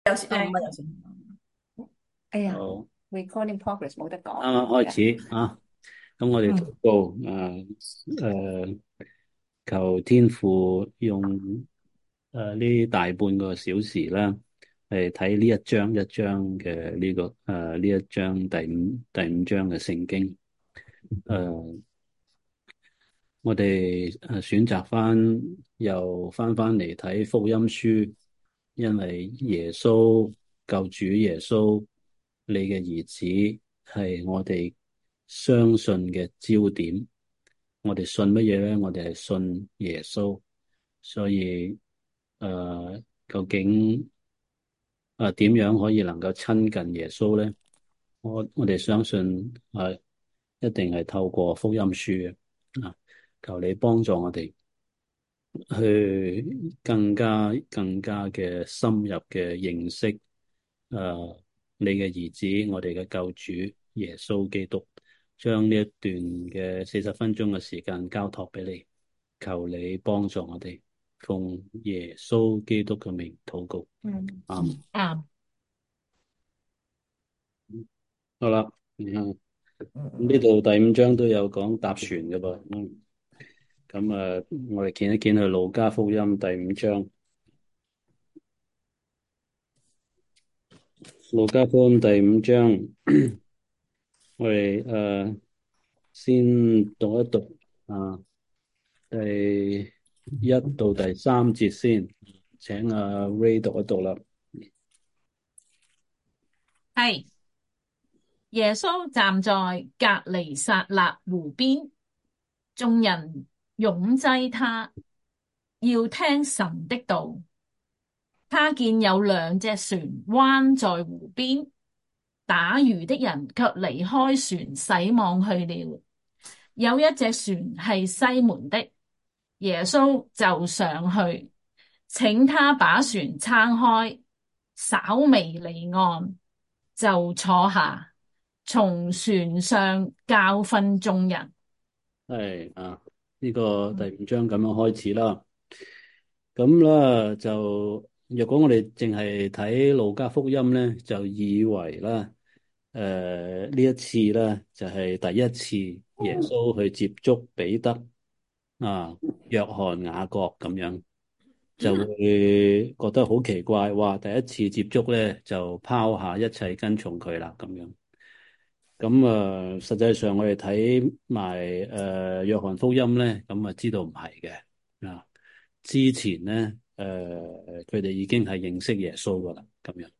有時唔係有誒， 時。 哎呀好， ，recording progress 冇得講。 啱啱開始啊，咁我哋禱嗯， 告誒，求天父用呢大半個小時啦，嚟睇呢一章一章嘅呢一章第五章嘅聖經。誒，我哋選擇又翻嚟睇福音書，因為耶穌救主耶穌，你嘅兒子係我哋相信嘅焦點。我哋信乜嘢咧？我哋係信耶穌，所以究竟點樣可以能夠親近耶穌咧？我哋相信一定係透過福音書嘅啊，求你幫助我哋去更加嘅深入嘅認識你嘅兒子，我哋嘅救主耶穌基督，將呢一段嘅40分鐘嘅時間交託俾你，求你幫助我哋，奉耶穌基督嘅名禱告。 嗯， 啊， 啱。 好啦，呢度第五章都有講搭船嘅噃。咁我哋見一見去路加福音第五章。路加福音第五章，我哋先讀一讀啊，第一到第三節先，請Ray 讀一讀啦。 係耶穌站在革尼撒勒湖邊，眾人擁擠他，要聽神的道。他見有兩隻船灣在湖邊，打魚的人卻離開船洗網去了。有一隻船係西門的，耶穌就上去，請他把船撐開，稍微離岸，就坐下，從船上教訓眾人。 係呢個第五章咁樣開始啦。咁啦就，若果我哋淨係睇路加福音咧，就以為啦，呢一次咧就係第一次耶穌去接觸彼得約翰、雅各咁樣，就會覺得好奇怪，哇！第一次接觸咧就拋下一切跟從佢啦咁樣。咁實際上我哋睇埋約翰福音咧，咁知道唔係嘅啊。之前咧，佢哋已經係認識耶穌噶啦，咁樣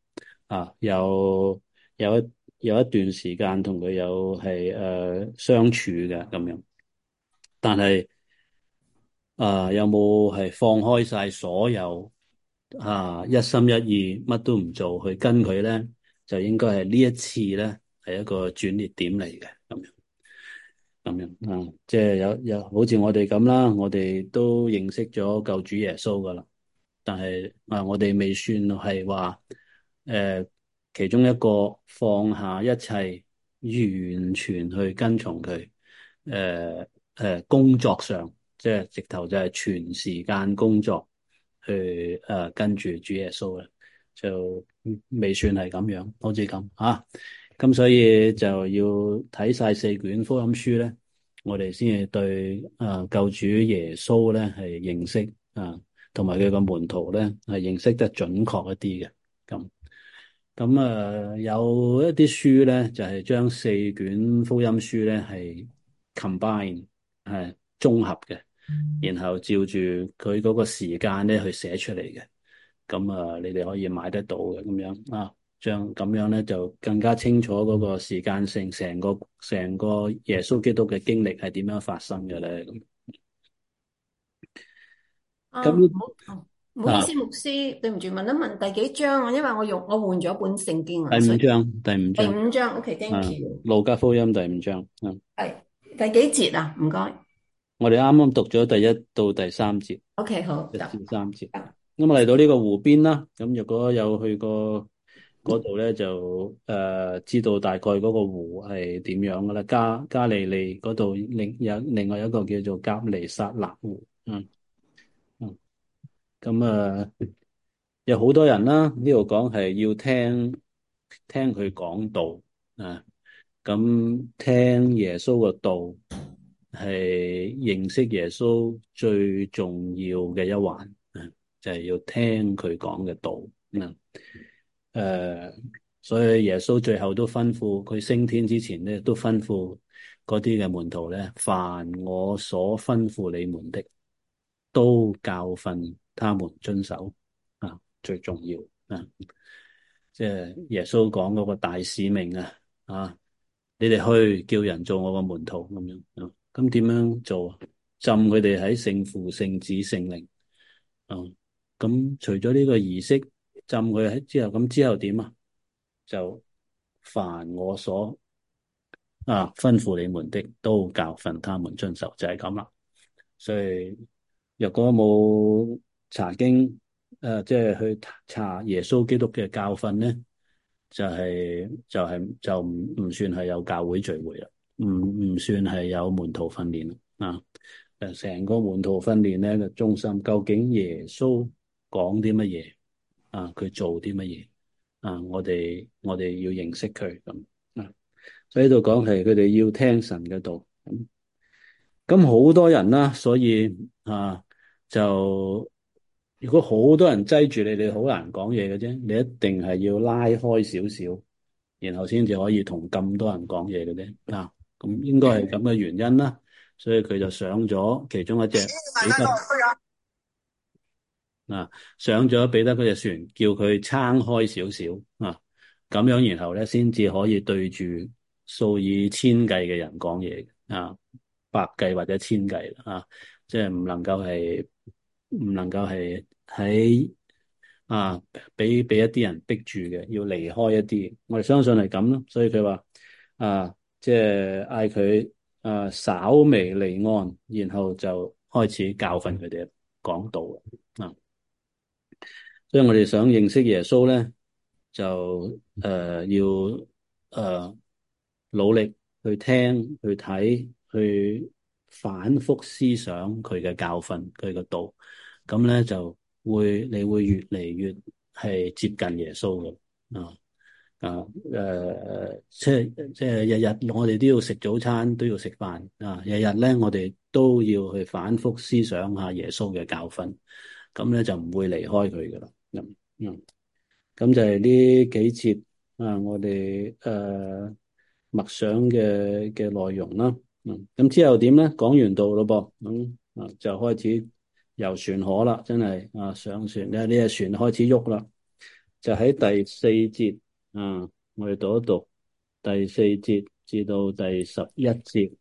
有一段時間同佢有係相處嘅咁樣，但係有冇係放開晒所有一心一意乜都唔做去跟佢咧？就應該係呢一次咧係一個轉捩點嚟嘅咁樣。咁樣即係有好似我哋咁啦，我哋都認識咗救主耶穌噶啦，但係我哋未算係話其中一個放下一切，完全去跟從佢。工作上即係直頭就係全時間工作去跟住主耶穌啦，就未算係咁樣，好似咁啊。咁所以就要睇晒4卷福音書咧，我哋先至對救主耶穌咧係認識同埋佢個門徒咧係認識得準確一啲嘅。咁有一啲書咧就係將4卷福音書咧係 combine 係綜合嘅，然後照住佢嗰個時間咧去寫出嚟嘅。咁你哋可以買得到嘅咁樣將咁樣咧就更加清楚嗰個時間性，成個耶穌基督嘅經歷係點樣發生嘅咧？咁唔好意思，牧師，對唔住，問一問第幾章啊？因為我換咗一本聖經啊，所以第第五章五章，OK，thank 啊， you。 路加福音第五章係第幾節啊？唔該。 我哋啱啱讀咗第一到第三節。 OK，好， 一得。 至三節，咁嚟到呢個湖邊啦。咁如果有去過嗰度咧，就知道大概嗰個湖係點樣噶啦。加利利嗰度另外一個叫做革尼撒勒湖。嗯嗯，咁有好多人啦，呢度講係要聽佢講道啊，咁聽耶穌嘅道係認識耶穌最重要嘅一環啊，就係要聽佢講嘅道啊。所以耶穌最後都吩咐佢升天之前咧，都吩咐嗰啲嘅門徒咧，凡我所吩咐你們的，都教訓他們遵守啊，最重要啊！即係耶穌講嗰個大使命啊，你哋去叫人做我個門徒咁樣啊，咁點樣做啊？浸佢哋喺聖父、聖子、聖靈啊，咁除咗呢個儀式浸佢喺之後，咁之後點啊？就凡我所吩咐你們的，都教訓他們遵守，就係咁啦。所以若果冇查經，即係去查耶穌基督嘅教訓咧，就唔算係有教會聚會啦，唔算係有門徒訓練啊。成個門徒訓練咧嘅中心，究竟耶穌講啲乜嘢啊？佢做啲乜嘢啊？我哋要認識佢咁啊。所以呢度講係佢哋要聽神嘅道。咁好多人啦，所以就如果好多人擠住你，你好難講嘢嘅啫。你一定係要拉開少少，然後先至可以同咁多人講嘢嘅啫。咁應該係咁嘅原因啦。所以佢就上咗其中一隻彼得上咗彼得嗰隻船，叫佢撐開少少咁樣然後咧先至可以對住數以千計嘅人講嘢百計或者千計即係唔能夠係喺俾一啲人逼住嘅，要離開一啲。我哋相信係咁咯，所以佢話即係嗌佢稍微離岸，然後就開始教訓佢哋講道所以我哋想認識耶穌咧，就要努力去聽、去睇、去反覆思想佢嘅教訓、佢嘅道，咁咧你會越嚟越係接近耶穌嘅即係日日我哋都要食早餐，都要食飯日日咧我哋都要去反覆思想下耶穌嘅教訓，咁咧就唔會離開佢噶啦。咁就係呢幾節我哋默想嘅內容啦。咁之後點咧？講完道咯噃，就開始遊船河啦，真係上船咧，呢隻船開始喐啦。就喺第四節我哋讀一讀第四節至到第11節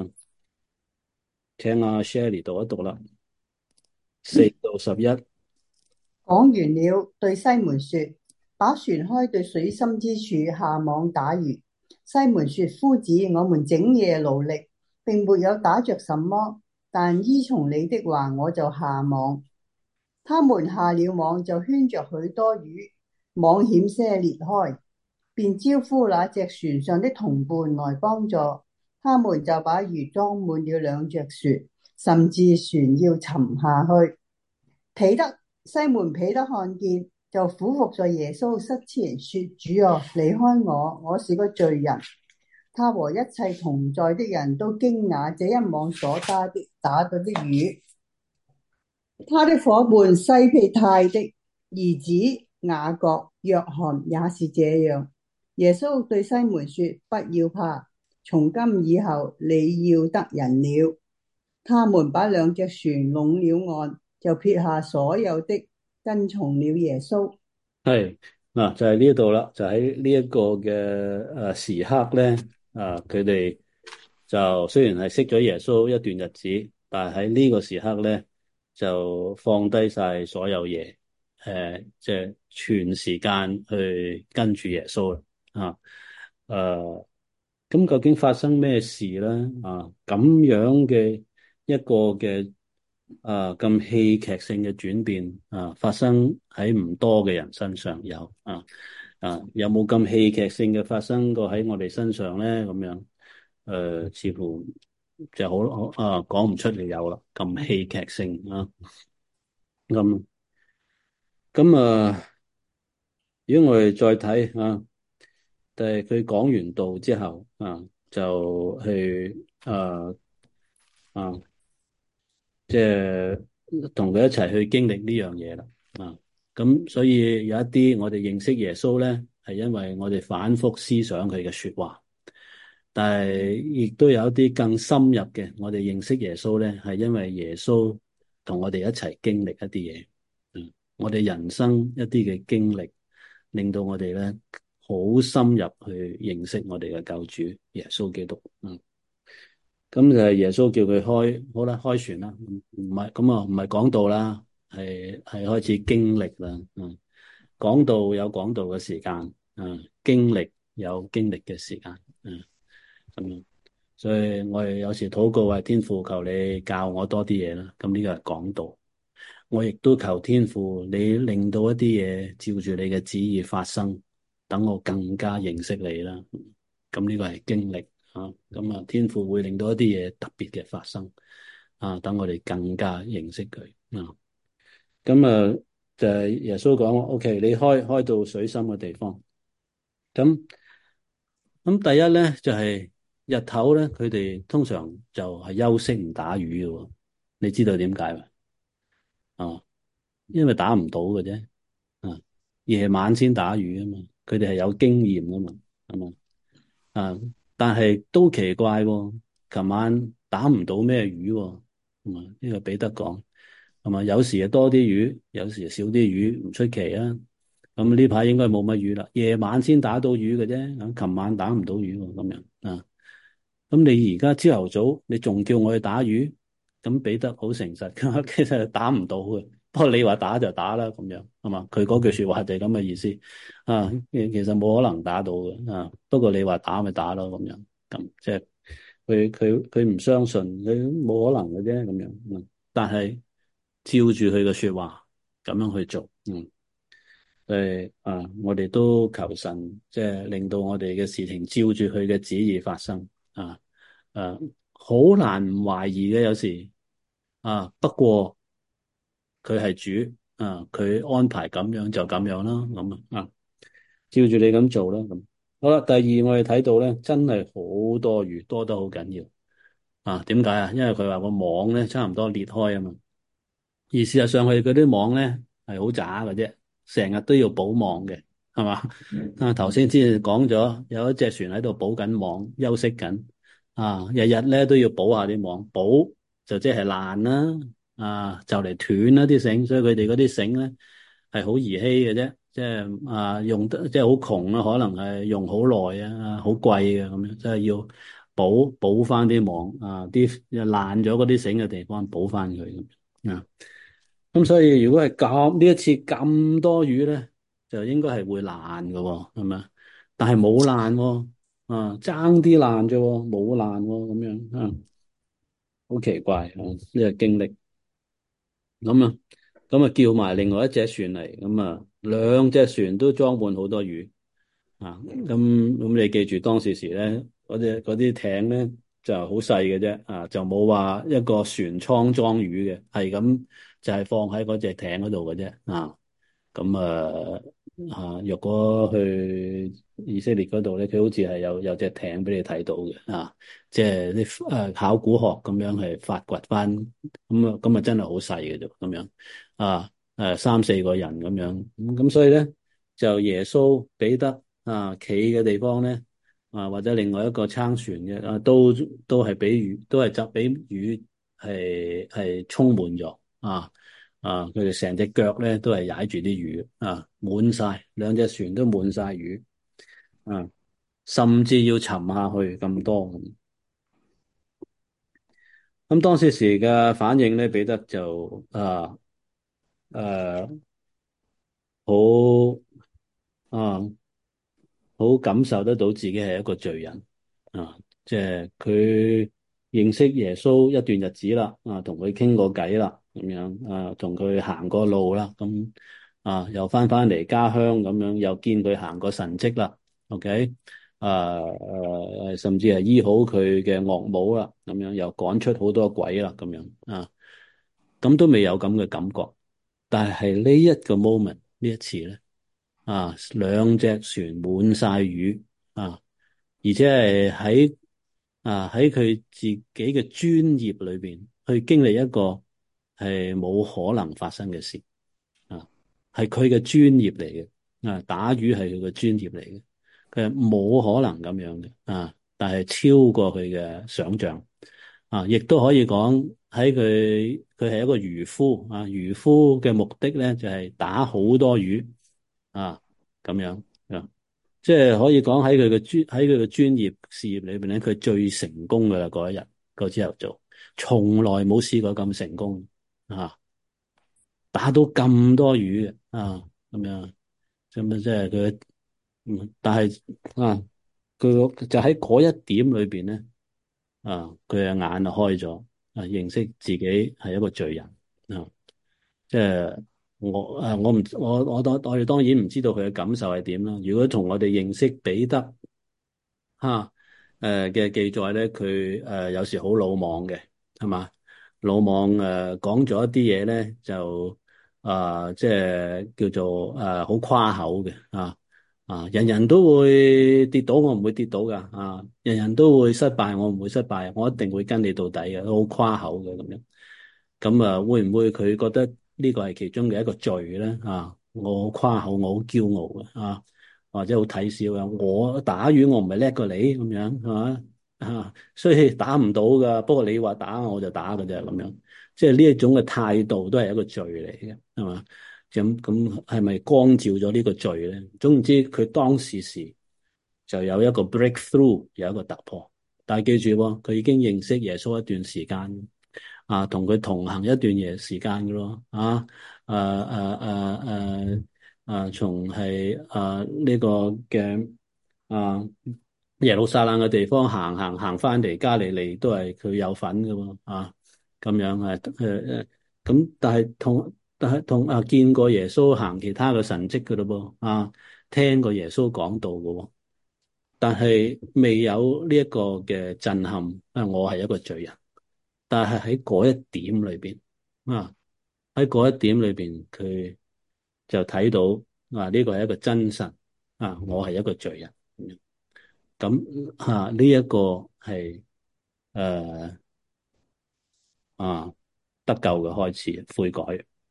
請阿 Sherry 讀一讀啦，4到11。 講完了，對西門說：把船開對水深之處，下網打魚。西門說：夫子，我們整夜勞力，並沒有打着什麼，但依從你的話，我就下網。他們下了網，就圈着許多魚，網險些裂開，便招呼那隻船上的同伴來幫助。他們就把魚裝滿了兩隻船，甚至船要沉下去。西門彼得看見，就俯伏在耶穌膝前說：主啊，離開我，我是個罪人。他和一切同在的人都驚訝這一網所打到的魚。他的夥伴西庇太的兒子雅各、約翰也是這樣。耶穌對西門說：不要怕，從今以後你要得人了。他們把兩隻船攏了岸，就撇下所有的，跟從了耶穌。 係就係呢度啦，就喺呢一個嘅時刻咧，佢哋就雖然係識咗耶穌一段日子，但係喺呢個時刻咧就放低晒所有嘢，即係全時間去跟住耶穌啦咁究竟發生咩事咧？咁樣嘅一個嘅咁戲劇性嘅轉變發生喺唔多嘅人身上有有冇咁戲劇性嘅發生過喺我哋身上咧？咁樣似乎就好講唔出嚟有啦，咁戲劇性咁咁如果我哋再睇但係佢講完道之後就去啊，即係同佢一齊去經歷呢樣嘢啦。咁所以有一啲我哋認識耶穌咧，係因為我哋反覆思想佢嘅說話。但係亦都有一啲更深入嘅，我哋認識耶穌咧，係因為耶穌同我哋一齊經歷一啲嘢。我哋人生一啲嘅經歷，令到我哋咧好深入去認識我哋嘅救主耶穌基督。咁就係耶穌叫佢好啦，開船啦，唔係咁啊，唔係講道啦，係開始經歷啦。講道有講道嘅時間，經歷有經歷嘅時間，咁樣。所以我哋有時禱告係天父，求你教我多啲嘢啦。咁呢個係講道，我亦都求天父你令到一啲嘢照住你嘅旨意發生，等我更加認識你啦。咁呢個係經歷。咁天父會令到一啲嘢特別嘅發生，等我哋更加認識佢。咁就係耶穌講，OK，你開到水深嘅地方。咁第一咧就係日頭咧，佢哋通常就係休息唔打魚嘅。你知道點解嘛？因為打唔到嘅啫。夜晚先打魚啊嘛，佢哋係有經驗啊嘛，咁但係都奇怪喎，琴晚打唔到咩魚喎。呢個彼得講，係嘛？有時係多啲魚，有時少啲魚，唔出奇啊。咁呢排應該冇乜魚啦，夜晚先打到魚嘅啫。咁琴晚打唔到魚喎，咁樣。咁你而家朝頭早，你仲叫我去打魚？咁彼得好誠實，其實打唔到嘅。不過你話打就打啦，咁樣係嘛？佢嗰句說話就係咁嘅意思。其實冇可能打到嘅。不過你話打咪打咯，咁樣。咁即係佢唔相信，佢冇可能嘅啫，咁樣。但係照住佢嘅說話咁樣去做。我哋都求神，即係令到我哋嘅事情照住佢嘅旨意發生。好難唔懷疑嘅有時。不過佢係主。佢安排咁樣就咁樣啦。咁照住你咁做啦。咁好啦。第二我哋睇到咧，真係好多魚，多得好緊要。點解啊？因為佢話個網咧差唔多裂開啊嘛。而事實上佢哋嗰啲網咧係好渣嘅啫，成日都要補網嘅，係嘛？頭先先講咗有一隻船喺度補緊網，休息緊。日日咧都要補下啲網，補就即係爛啦。就嚟斷啦啲繩，所以佢哋嗰啲繩咧係好兒戲嘅啫，即係用得即係好窮啦，可能係用好耐好貴嘅咁樣，即係要補翻啲網啲爛咗嗰啲繩嘅地方補翻佢咁。咁所以如果係咁呢一次咁多魚咧，就應該係會爛嘅，係咪？但係冇爛喎。爭啲爛啫，冇爛喎，咁樣。好奇怪呢個經歷。咁叫埋另外一隻船嚟，咁兩隻船都裝滿好多魚。咁你記住當時咧，嗰啲艇咧就好細嘅啫。就冇話一個船艙裝魚嘅，係咁就係放喺嗰隻艇嗰度嘅啫。若果去以色列嗰度咧，佢好似係有隻艇俾你睇到嘅。即係啲考古學咁樣係發掘翻，咁真係好細嘅啫，咁樣三四個人咁樣，咁所以咧就耶穌彼得企嘅地方咧或者另外一個撐船嘅都係俾魚，都係就俾魚係充滿咗。佢哋成隻腳咧都係踩住啲魚滿晒，兩隻船都滿晒魚。甚至要沉下去咁多。咁當時嘅反應咧，彼得就好好感受得到自己係一個罪人。即係佢認識耶穌一段日子啦，同佢傾過偈啦，咁樣同佢行過路啦，咁又翻嚟家鄉咁樣，又見佢行過神蹟啦。OK。甚至係醫好佢嘅岳母啦，咁樣又趕出好多鬼啦，咁樣咁都未有咁嘅感覺。但係呢一個 moment 呢一次咧？兩隻船滿晒魚而且係喺佢自己嘅專業裏邊去經歷一個係冇可能發生嘅事係佢嘅專業嚟嘅打魚係佢嘅專業嚟嘅，佢係冇可能咁樣嘅但係超過佢嘅想象亦都可以講喺佢係一個漁夫漁夫嘅目的咧就係打好多魚咁樣即係可以講喺佢嘅專業事業裏邊咧，佢最成功噶啦嗰一日嗰朝頭早，從來冇試過咁成功打到咁多魚咁樣，咁即係佢但係佢就喺嗰一點裏邊咧佢嘅眼就開咗認識自己係一個罪人即係我哋當然唔知道佢嘅感受係點啦。如果從我哋認識彼得嘅記載咧，佢有時好魯莽嘅，係嘛？魯莽講咗一啲嘢咧，就即係叫做好誇口嘅人人都會跌倒，我唔會跌倒噶人人都會失敗，我唔會失敗，我一定會跟你到底嘅，都好誇口嘅咁樣。咁會唔會佢覺得呢個係其中嘅一個罪咧我好誇口，我好驕傲嘅或者好睇小嘅，我打魚我唔係叻過你咁樣係嘛所以打唔到噶。不過你話打我就打㗎啫咁樣，即係呢一種嘅態度都係一個罪嚟嘅，係嘛？咁係咪光照咗呢個罪咧？總言之，佢當時就有一個 breakthrough， 有一個突破。但係記住佢已經認識耶穌一段時間。同佢同行一段時間嘅咯，從係呢個嘅耶路撒冷嘅地方行翻嚟加利利都係佢有份嘅喎，咁樣咁但係同見過耶穌行其他嘅神蹟嘅咯噃，聽過耶穌講道嘅喎，但係未有呢一個嘅震撼，我係一個罪人。但係喺嗰一點裏邊喺嗰一點裏邊，佢就睇到呢個係一個真神我係一個罪人咁呢一個係得救嘅開始，悔改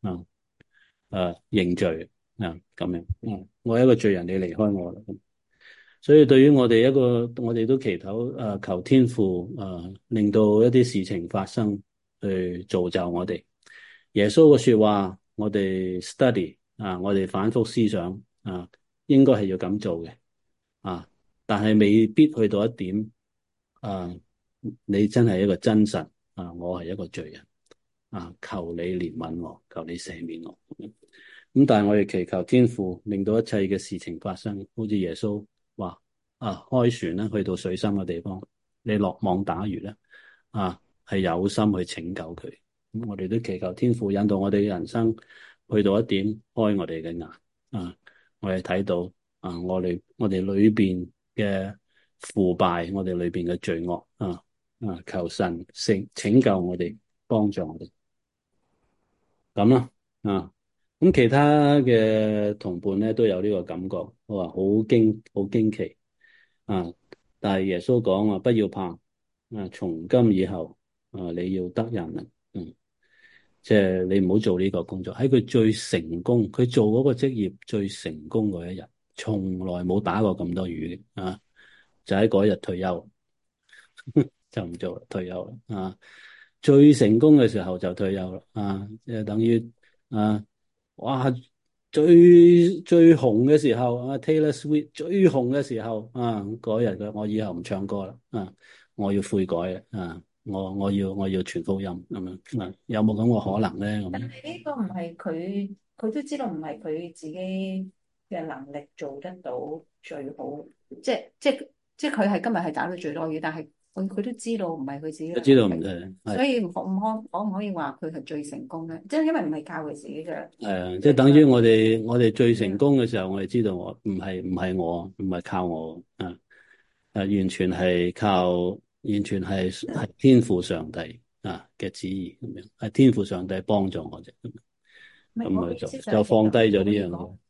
認罪咁樣我係一個罪人，你離開我啦。所以對於我哋我哋都祈禱求天父令到一啲事情發生，去造就我哋。耶穌嘅說話，我哋 study 我哋反覆思想應該係要咁做嘅但係未必去到一點你真係一個真神我係一個罪人求你憐憫我，求你赦免我。咁但係我哋祈求天父令到一切嘅事情發生，好似耶穌話開船咧去到水深嘅地方，你落網打魚咧係有心去拯救佢。咁我哋都祈求天父引導我哋嘅人生去到一點，開我哋嘅眼我哋睇到我哋裏邊嘅腐敗，我哋裏邊嘅罪惡求神拯救我哋，幫助我哋咁啦咁其他嘅同伴咧都有呢個感覺，我話好驚奇但係耶穌講不要怕從今以後你要得人啊即係你唔好做呢個工作。喺佢最成功，佢做嗰個職業最成功嗰一日，從來冇打過咁多魚嘅就喺嗰日退休就唔做退休啦最成功嘅時候就退休啦即係等於哇最紅嘅時候Taylor Swift 最紅嘅時候嗰日我以後唔唱歌啦我要悔改我要傳福音咁樣有冇咁個可能咧？ 但係呢個唔係佢都知道唔係佢自己嘅能力做得到最好，即係佢係今日係打到最多魚，但係佢都知道唔係佢自己嘅能力， 知道唔係， 所以可唔可以話佢係最成功咧？即係因為唔係靠佢自己嘅， 即係等於我哋最成功嘅時候，我哋知道我唔係靠我完全係靠。完全係天父上帝嘅旨意咁樣，係天父上帝幫助我啫，咁就放低咗呢樣嘢。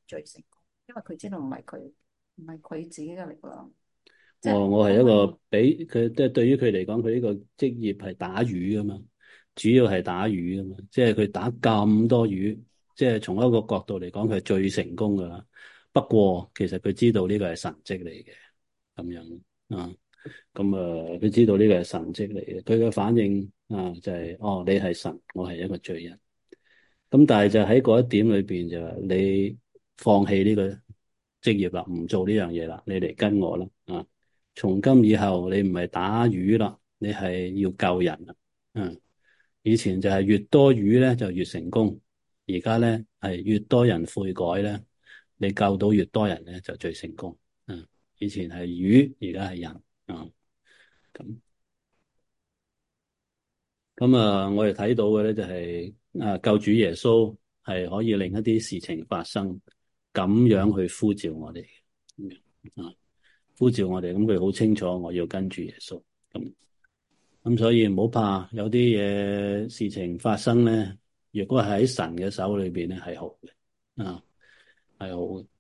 最成功，因為佢知道唔係佢自己嘅力量，即係我係因為一個俾佢，即係對於佢嚟講，佢呢個職業係打魚噶嘛，主要係打魚噶嘛，即係佢打咁多魚，即係從一個角度嚟講，佢係最成功噶啦。不過其實佢知道呢個係神蹟嚟嘅，咁樣啊，咁佢知道呢個係神蹟嚟嘅，佢嘅反應啊就係哦，你係神，我係一個罪人。咁但係就喺嗰一點裏邊就係你放棄呢個職業啦，唔做呢樣嘢啦，你嚟跟我啦啊！從今以後你唔係打魚啦，你係要救人啦。嗯，以前就係越多魚咧就越成功，而家咧係越多人悔改咧，你救到越多人咧就最成功。嗯，以前係魚，而家係人啊。咁我哋睇到嘅咧就係救主耶穌係可以令一啲事情發生，咁樣去呼召我哋咁樣啊，呼召我哋，咁佢好清楚我要跟住耶穌咁所以唔好怕有啲嘢事情發生咧，如果係喺神嘅手裏邊咧係好嘅啊，係好嘅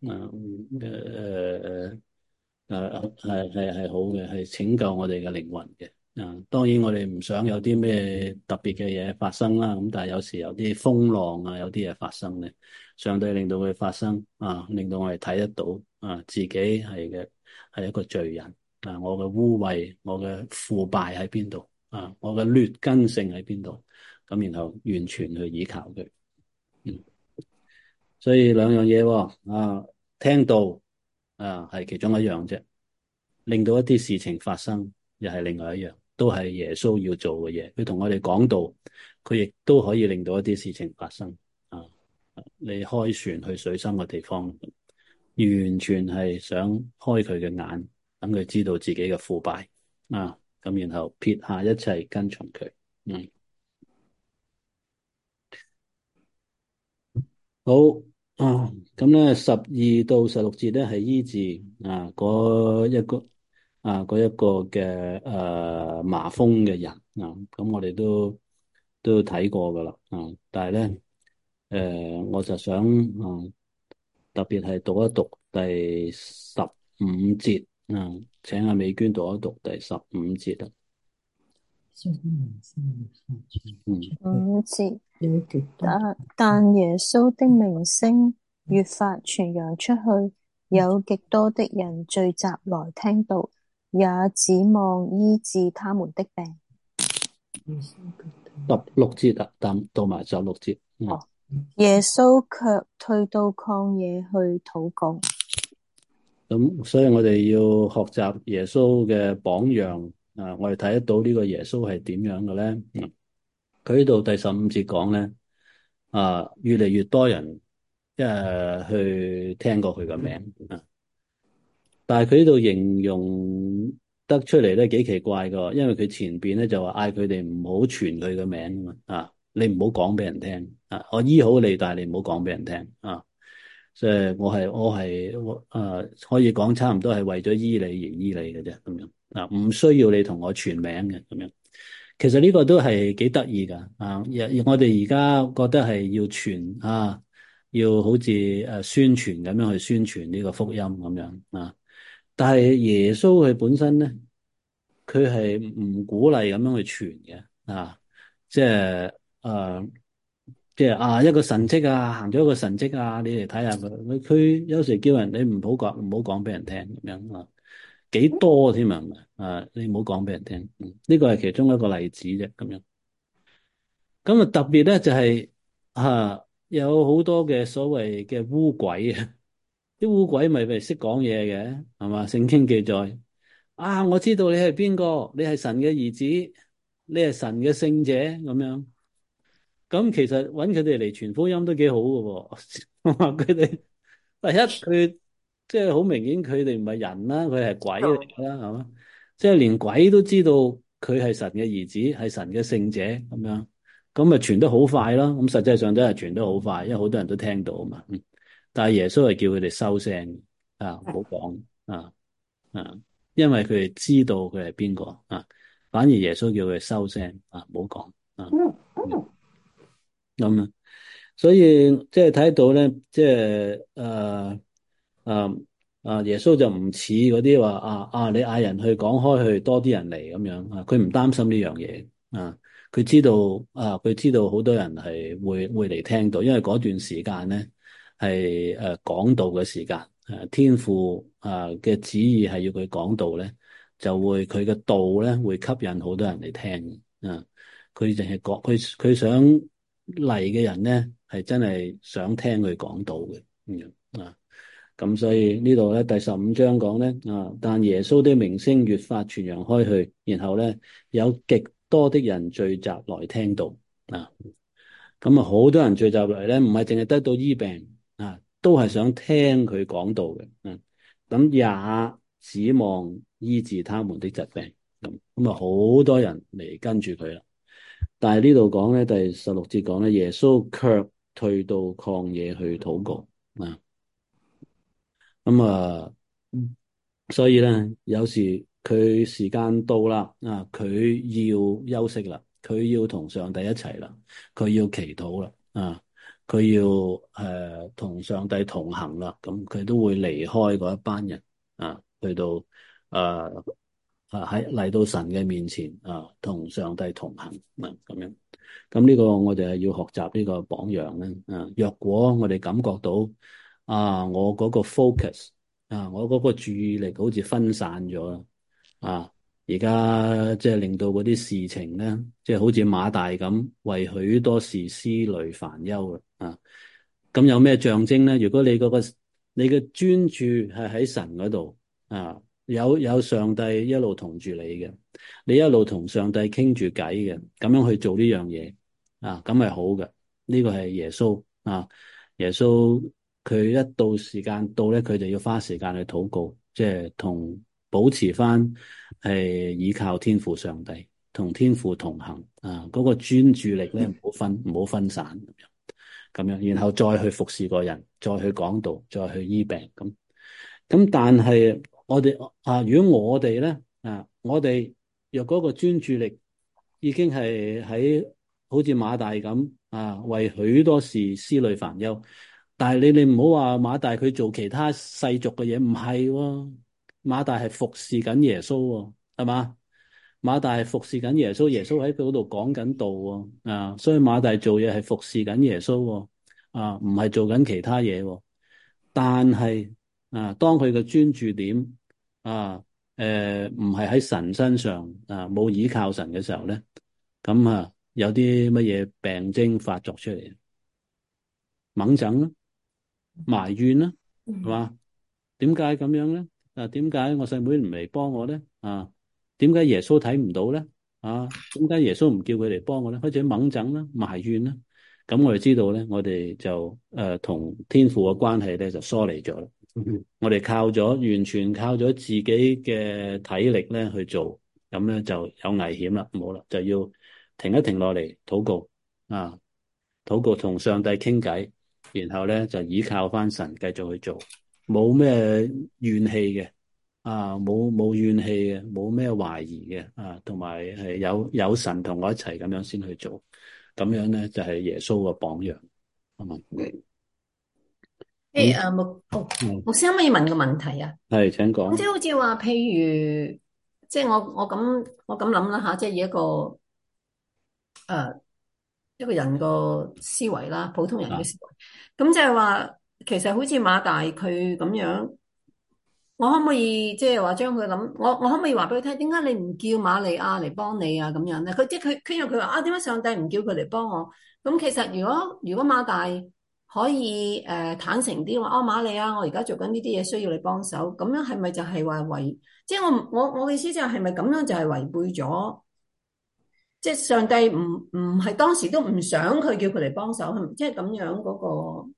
係好嘅，係拯救我哋嘅靈魂嘅。當然我哋唔想有啲咩特別嘅嘢發生啦。咁但係有時有啲風浪啊，有啲嘢發生咧，上帝令到佢發生啊，令到我哋睇得到啊，自己係一個罪人啊，我嘅污穢，我嘅腐敗喺邊度啊，我嘅劣根性喺邊度，咁然後完全去依靠佢。所以兩樣嘢喎，聽道係其中一樣啫，令到一啲事情發生又係另外一樣，都係耶穌要做嘅嘢。佢同我哋講道，佢亦都可以令到一啲事情發生啊！你開船去水深嘅地方，完全係想開佢嘅眼，等佢知道自己嘅腐敗啊！咁然後撇下一切跟從佢。好咁咧12到16節咧係醫治嗰一個嘅麻風嘅人啊，咁我哋都睇過噶啦但係咧我就想特別係讀一讀第15節請阿美娟讀一讀第15節啊。 5節，但耶穌的名聲越發傳揚出去，有極多的人聚集來聽道，也指望醫治他們的病。 16節啊，到埋16節。 耶穌卻退到曠野去禱告。 咁所以我哋要學習耶穌嘅榜樣我哋睇得到呢個耶穌係點樣嘅咧？佢呢度第15節講咧越嚟越多人去聽過佢嘅名但係佢呢度形容得出嚟咧幾奇怪噶，因為佢前邊咧就話嗌佢哋唔好傳佢嘅名你唔好講俾人聽我醫好你，但係你唔好講俾人聽即係我可以講差唔多係為咗醫你而醫你嘅啫，咁樣唔需要你同我傳名嘅咁樣。其實呢個都係幾得意噶我哋而家覺得係要傳要好似宣傳咁樣去宣傳呢個福音咁樣但係耶穌佢本身咧，佢係唔鼓勵咁樣去傳嘅即係即係一個神蹟行咗一個神蹟你嚟睇下佢有時叫人你唔好講俾人聽咁樣幾多添你唔好講俾人聽呢個係其中一個例子啫咁樣。咁特別咧就係有好多嘅所謂嘅污鬼啲污鬼咪識講嘢嘅係嘛？聖經記載我知道你係邊個，你係神嘅兒子，你係神嘅聖者咁樣。咁其實搵佢哋嚟傳福音都幾好嘅喎。佢哋第一佢即係好明顯佢哋唔係人啦，佢係鬼嚟啦，係嘛？即係連鬼都知道佢係神嘅兒子，係神嘅聖者咁樣，咁咪傳得好快咯。咁實際上真係傳得好快，因為好多人都聽到啊嘛。但係耶穌係叫佢哋收聲唔好講因為佢哋知道佢係邊個反而耶穌叫佢哋收聲唔好講咁所以即係睇到咧，即係耶穌就唔似嗰啲話你嗌人去講開去，多啲人嚟咁樣啊，佢唔擔心呢樣嘢啊，佢知道好多人係會嚟聽到，因為嗰段時間咧係講道嘅時間，天父嘅旨意係要佢講道咧，就會佢嘅道咧會吸引好多人嚟聽啊，佢淨係講佢想嚟嘅人咧係真係想聽佢講道嘅咁樣啊。咁所以呢度咧第15章講咧但耶穌的名聲越發傳揚開去，然後咧有極多的人聚集來聽道啊。咁好多人聚集嚟咧，唔係淨係得到醫病都係想聽佢講道嘅。咁也指望醫治他們的疾病。咁好多人嚟跟住佢啦。但係呢度講咧，第16節講咧，耶穌卻退到曠野去禱告啊。所以咧，有時佢時間到啦，佢要休息啦，佢要同上帝一齊啦，佢要祈禱啦，佢要同上帝同行啦，咁佢都會離開嗰一班人去到喺嚟到神嘅面前同上帝同行咁樣。咁呢個我哋係要學習呢個榜樣咧。若果我哋感覺到我嗰個 focus 我嗰個注意力好似分散咗啦而家即係令到嗰啲事情咧，即係好似馬大咁，為許多事思慮煩憂啦咁有咩象徵咧？如果你你嘅專注係喺神嗰度有上帝一路同住你嘅，你一路同上帝傾住偈嘅，咁樣去做呢樣嘢咁係好嘅。呢個係耶穌耶穌佢一到時間到咧，佢就要花時間去禱告，即係保持翻係倚靠天父上帝，同天父同行嗰個專注力咧唔好分散咁樣，然後再去服侍個人，再去講道，再去醫病咁但係我哋如果我哋咧我哋若嗰個專注力已經係喺好似馬大咁為許多事思慮煩憂，但係你唔好話馬大佢做其他世俗嘅嘢，唔係喎，馬大係服侍緊耶穌喎，係嘛？馬大係服侍緊耶穌，耶穌喺佢嗰度講緊道喎所以馬大做嘢係服侍緊耶穌喎唔係做緊其他嘢喎。但係當佢嘅專注點唔係喺神身上冇依靠神嘅時候咧，咁有啲乜嘢病徵發作出嚟？猛疹啦，埋怨啦，係嘛？點解咁樣咧？點解我細妹唔嚟幫我咧？點解耶穌睇唔到咧？點解耶穌唔叫佢嚟幫我咧？開始猛疹啦，埋怨啦，咁我哋知道咧，我哋就同天父嘅關係咧就疏離咗啦。我哋完全靠咗自己嘅體力咧去做，咁咧就有危險啦，冇啦，就要停一停落嚟禱告禱告同上帝傾偈，然後咧就依靠翻神繼續去做，冇咩怨氣嘅冇怨氣嘅，冇咩懷疑嘅同埋係有神同我一齊咁樣先去做，咁樣咧就係耶穌嘅榜樣。 牧師可唔可以問個問題啊？ 係，請講。 咁即係好似話，譬如即係我咁諗啦吓，即係以一個人個思維啦，普通人嘅思維，咁就係話，其實好似馬大佢咁樣，我可唔可以即係話將佢諗，我可唔可以話俾佢聽，點解你唔叫瑪利亞嚟幫你啊？咁樣咧，佢因為佢話點解上帝唔叫佢嚟幫我？咁其實如果馬大可以坦誠啲話，瑪利亞，我而家做緊呢啲嘢需要你幫手，咁樣係咪就係話即係我嘅意思就係咪咁樣就係違背咗？即係上帝唔係當時都唔想佢叫佢嚟幫手，係咪即係咁樣嗰個？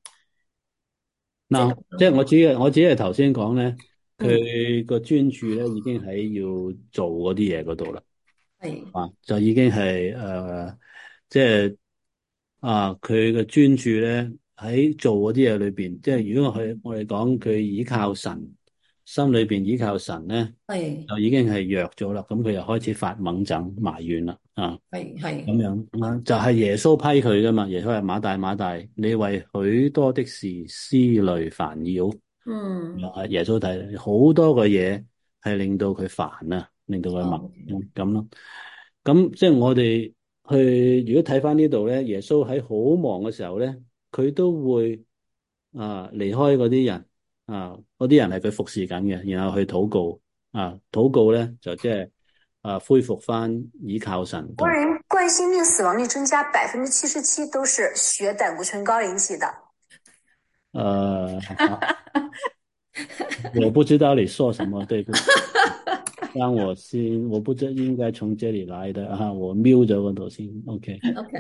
即係我只係頭先講咧，佢個專注咧已經喺要做嗰啲嘢嗰度啦， 係就已經係即係佢嘅專注咧喺做嗰啲嘢裏邊，即係如果我哋講佢依靠神心裏邊依靠神咧， 係就已經係弱咗啦。咁佢又開始發猛憎埋怨啦。咁係樣啊，就係耶穌批佢噶嘛。耶穌係馬大馬大，你為許多的事思慮煩擾。耶穌睇好多個嘢係令到佢煩啊，令到佢猛咁咯。咁即係我哋如果睇翻呢度咧，耶穌喺好忙嘅時候咧，佢都會離開嗰啲人嗰啲人係佢服侍緊嘅，然後去禱告禱告咧就即係恢復翻倚靠神。 國人冠心病死亡率增加77%，都是血膽固醇高引起的。 我不知道你說什麼，對不起。讓我先，我不知應該從這裡來的我瞄咗嗰度先。OK。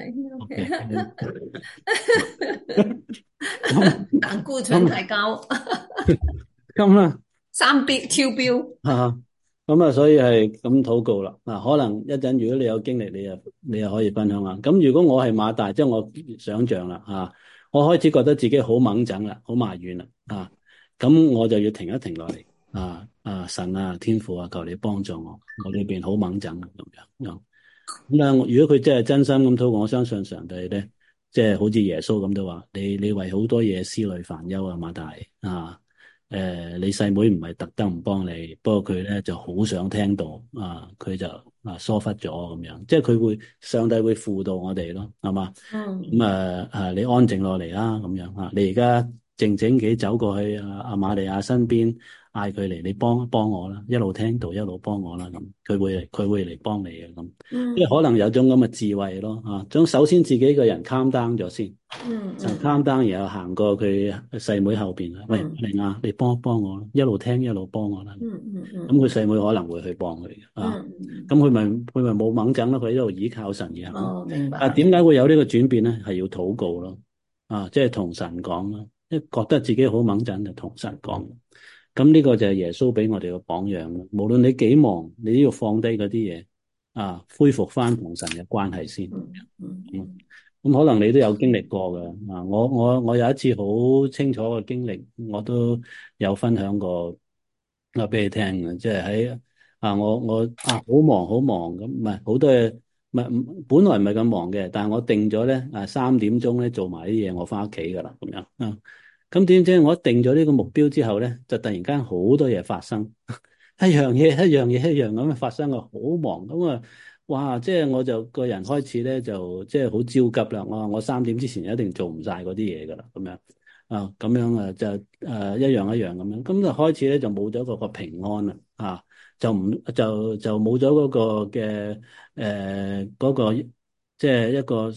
膽固醇太高， 咁啦， 三標超標咁所以係咁禱告啦。可能一陣如果你有經歷，你又可以分享下。咁如果我係馬大，即係我想象啦我開始覺得自己好猛整啦，好埋怨啦咁我就要停一停落嚟神天父求你幫助我裏邊好猛整咁樣咁如果佢真係真心咁禱告，我相信上帝咧，即係好似耶穌咁都話，你為好多嘢思慮煩憂馬大你細妹唔係特登唔幫你，不過佢咧就好想聽到佢就疏忽咗咁樣，即係上帝會輔導我哋咯，係嘛？咁你安靜落嚟啦，咁樣你而家靜靜地走過去阿瑪利亞身邊，嗌佢嚟，你幫我啦，一路聽到一路幫我啦，咁佢會嚟幫你嘅咁，即係可能有種咁嘅智慧咯首先自己個人 calm down 咗先，calm down 然後行過佢細妹後邊喂玲你幫我啦，一路聽一路幫我啦，咁佢細妹可能會去幫佢嘅咁佢咪冇猛整咯，佢一路倚靠神嘅明白。 點解會有呢個轉變咧？係要禱告咯即係同神講咯，即係覺得自己好猛整就同神講。咁呢個就係耶穌俾我哋嘅榜樣咯。無論你幾忙，你都要放低嗰啲嘢恢復翻同神嘅關係先。咁可能你都有經歷過嘅我有一次好清楚嘅經歷，我都有分享過俾你聽嘅，即係喺我好忙咁，唔係好多嘢，唔係本來唔係咁忙嘅，但係我定咗咧3點鐘咧做埋啲嘢，我翻屋企噶啦咁樣咁點知我一定咗呢個目標之後咧，就突然間好多嘢發生，一樣咁樣發生好忙咁哇！即係我就個人開始咧就即係好焦急啦。我3點之前一定做唔晒嗰啲嘢噶啦，咁樣咁樣就一樣咁樣，咁就開始咧就冇咗嗰個平安啦就冇咗嗰個嘅嗰個即係一個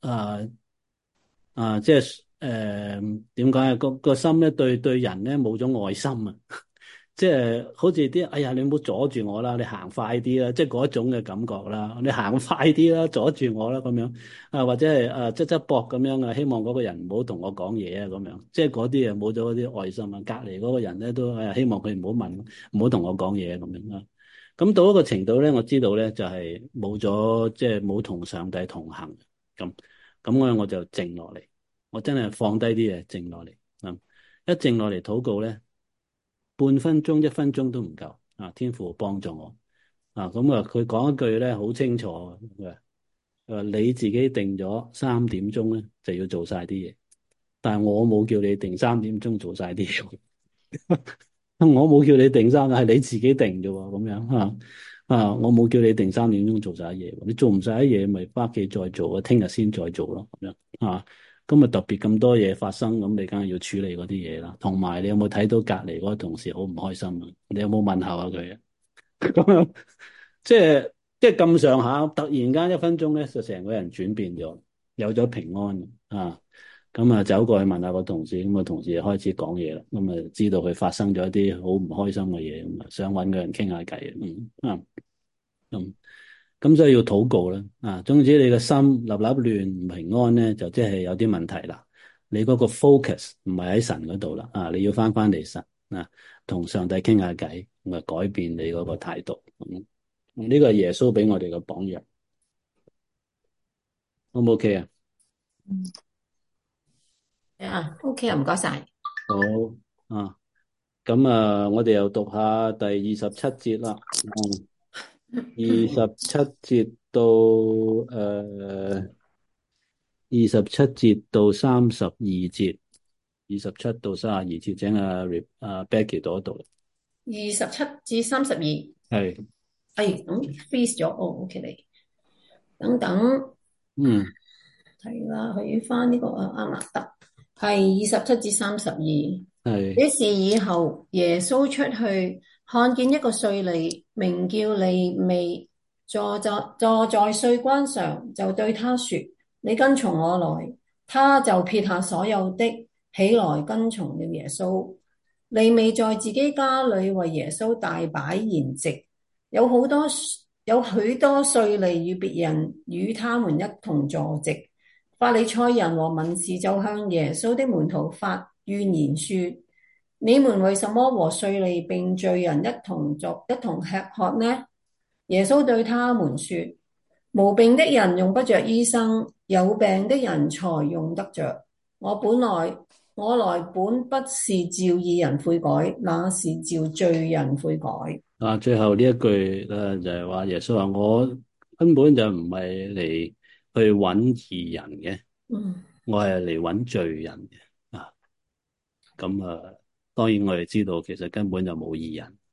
即係點講啊？個心咧對人咧冇咗愛心即係好似啲哎呀，你唔好阻住我啦，你行快啲啦，即係嗰種嘅感覺啦。你行快啲啦，阻住我啦咁樣或者係側側膊咁樣希望嗰個人唔好同我講嘢咁樣，即係嗰啲冇咗嗰啲愛心隔離嗰個人咧都希望佢唔好問，唔好同我講嘢咁樣咁到一個程度咧，我知道咧就係冇咗，即係冇同上帝同行咁我就靜落嚟。我真係放低啲嘢，靜落嚟一靜落嚟禱告咧，半分鐘、1分鐘都唔夠天父幫助我佢講一句咧好清楚佢話你自己定咗3點鐘咧就要做晒啲嘢，但係我冇叫你定3點鐘做晒啲嘢，我冇叫你定係你自己定啫喎，咁樣我冇叫你定3點鐘做晒嘢，你做唔晒啲嘢咪翻屋企再做聽日先再做咯，咁樣今日特別咁多嘢發生，咁你梗係要處理嗰啲嘢啦。同埋你有冇睇到隔離嗰個同事好唔開心啊？你有冇問候下佢啊？咁樣即係咁上下，突然間1分鐘咧，就成個人轉變咗，有咗平安咁走過去問下個同事，咁個同事就開始講嘢啦。咁知道佢發生咗一啲好唔開心嘅嘢，咁想搵個人傾下偈咁所以要禱告啦總之你個心立立亂唔平安咧，就即係有啲問題啦。你嗰個 focus 唔係喺神嗰度啦你要翻嚟神同上帝傾下偈，咁改變你嗰個態度。呢個係耶穌俾我哋嘅榜樣，O 唔 OK 啊 ？OK 啊，唔該晒。 好咁啊，我哋又讀下第27節啦。27節到32節，27到32節，請Becky 讀一讀。 27至32， 係， 咁 freeze 咗，OK 你等等，睇啦，去翻呢個啱啦，得係27至32。 係， 這事以後，耶穌出去，看見一個稅吏，名叫利未，坐在稅關上，就對他說：你跟從我來。他就撇下所有的，起來跟從了耶穌。利未在自己家裏為耶穌大擺筵席，有許多稅吏與別人與他們一同坐席。法利賽人和文士就向耶穌的門徒發怨言說：你們為什麼和稅吏並罪人一同吃喝呢？耶穌對他們說：無病的人用不着醫生，有病的人才用得着。我來本不是召義人悔改，那是召罪人悔改。 最後呢一句就係話耶穌話我根本就唔係嚟去揾義人嘅，我係嚟揾罪人嘅。咁當然我哋知道其實根本就冇義人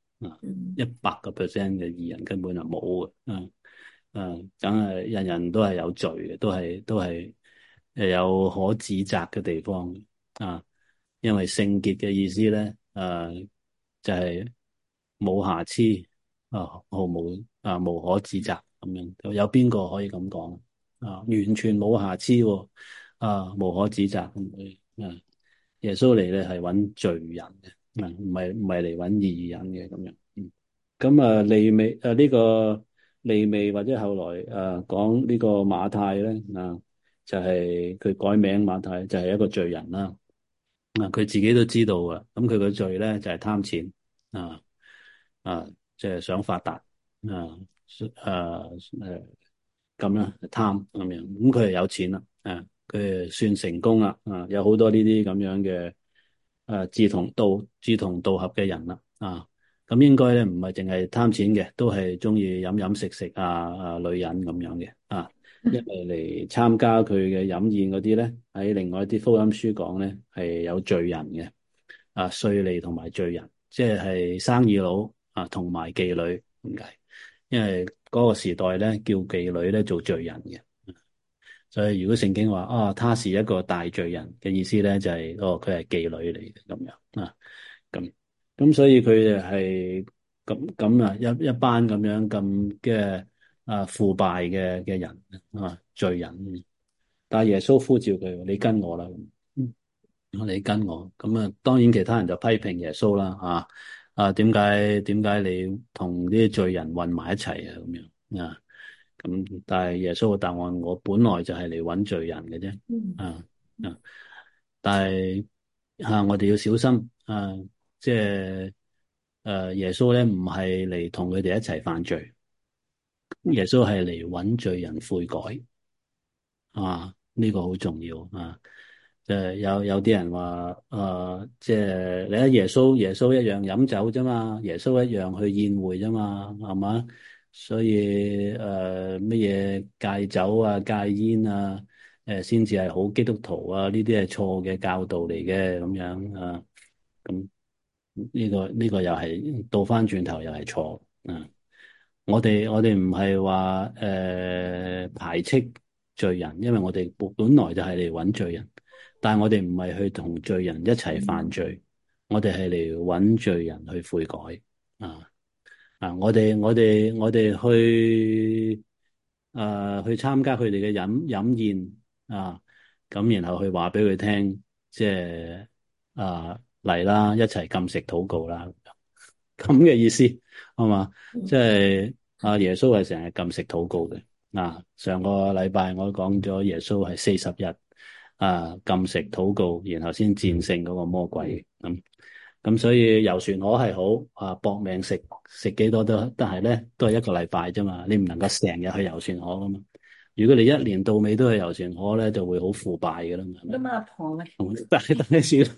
，100% 嘅義人根本就冇嘅。梗係人人都係有罪嘅，都係有可指責嘅地方因為聖潔嘅意思咧，就係冇瑕疵毫無無可指責咁樣。有邊個可以咁講完全冇瑕疵無可指責咁耶穌嚟咧係揾罪人嘅，唔係嚟揾義人嘅咁樣。咁利未呢個利未或者後來講呢個馬太咧就係佢改名馬太，就係一個罪人啦。佢自己都知道㗎，咁佢個罪咧就係貪錢即係想發達咁啦，貪咁樣。咁佢係有錢啦佢係算成功啦有好多呢啲咁樣嘅志同道合嘅人啦咁應該咧唔係淨係貪錢嘅，都係中意飲食女人咁樣嘅因為嚟參加佢嘅飲宴嗰啲咧，喺另外一啲福音書講咧係有罪人嘅稅吏同埋罪人，即係生意佬同埋妓女咁解。因為嗰個時代咧叫妓女咧做罪人嘅，所以如果聖經話他是一個大罪人嘅意思咧，就係佢係妓女嚟嘅咁樣咁所以佢就係咁一班咁樣咁嘅腐敗嘅人罪人。但係耶穌呼召佢，你跟我啦，你跟我咁當然其他人就批評耶穌啦點解你同啲罪人混埋一齊咁樣咁但係耶穌嘅答案，我本來就係嚟揾罪人嘅啫但係我哋要小心即係耶穌咧唔係嚟同佢哋一齊犯罪，耶穌係嚟揾罪人悔改呢個好重要即係有啲人話即係你睇耶穌一樣飲酒啫嘛，耶穌一樣去宴會啫嘛，係嘛？所以乜嘢戒酒戒煙先至係好基督徒呢啲係錯嘅教導嚟嘅咁樣咁呢個又係倒翻轉頭又係錯我哋唔係話排斥罪人，因為我哋本來就係嚟揾罪人，但係我哋唔係去同罪人一齊犯罪，我哋係嚟揾罪人去悔改我哋去參加佢哋嘅飲宴咁然後去話俾佢聽，即係嚟啦，一齊禁食禱告啦，咁嘅意思係嘛？即係耶穌係成日禁食禱告嘅上個禮拜我講咗耶穌係40日禁食禱告，然後先戰勝嗰個魔鬼咁所以遊船河係好搏命食幾多都得，但係咧都係一個禮拜啫嘛，你唔能夠成日去遊船河噶嘛。如果你一年到尾都去遊船河咧，就會好腐敗噶啦嘛。 咁阿婆咪得你先